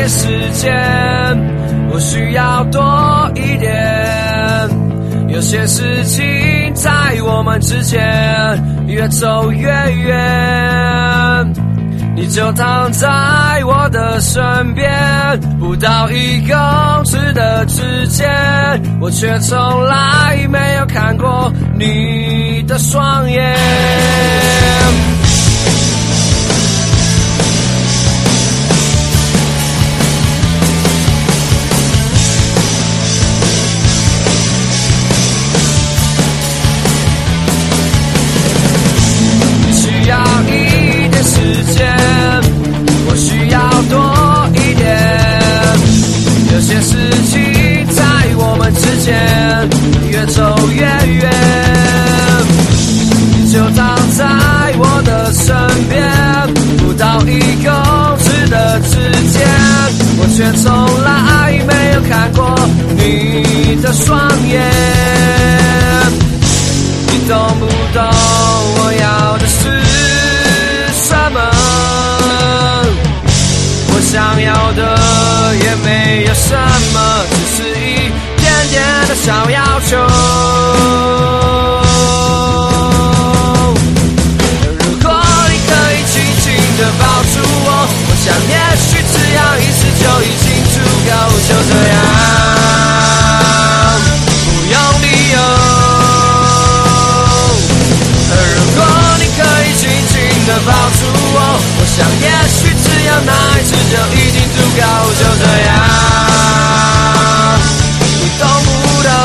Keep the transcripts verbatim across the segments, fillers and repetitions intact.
点时间，我需要多一点。有些事情在我们之间越走越远，你就躺在我的身边，不到一公尺的之间，我却从来没有看过你的双眼。时间，我需要多一点。有些事情在我们之间越走越远，你就躺在我的身边，不到一公尺的之间，我却从来没有看过你的双眼。你懂不懂我要的是什么？我想要的也没有什么，只是一点点的小要求。如果你可以轻轻地抱住我，我想也许只要一次就已经足够。就这样，不用理由。如果你可以轻轻地抱住我，我想也许只要那一次就已经足够。就这样，你懂不懂？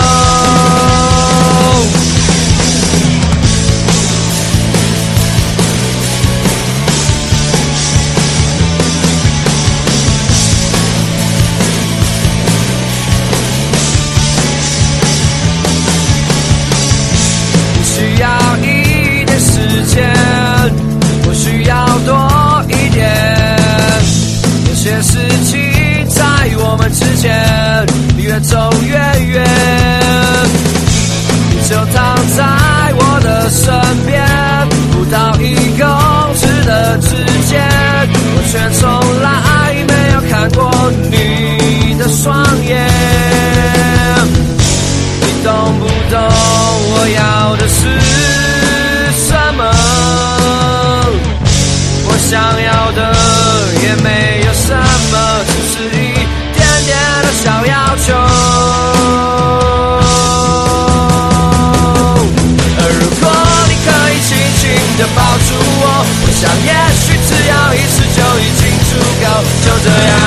你需要一点时间，我需要多一点。有些事情在我们之间越走越远，你就躺在我的身边，不到一公尺的之间，我却从来没有看过你的双眼。你懂不懂我要的是什么？我想要的也没有什么，只是一点点的小要求。而如果你可以轻轻地抱住我，我想也许只要一次就已经足够。就这样。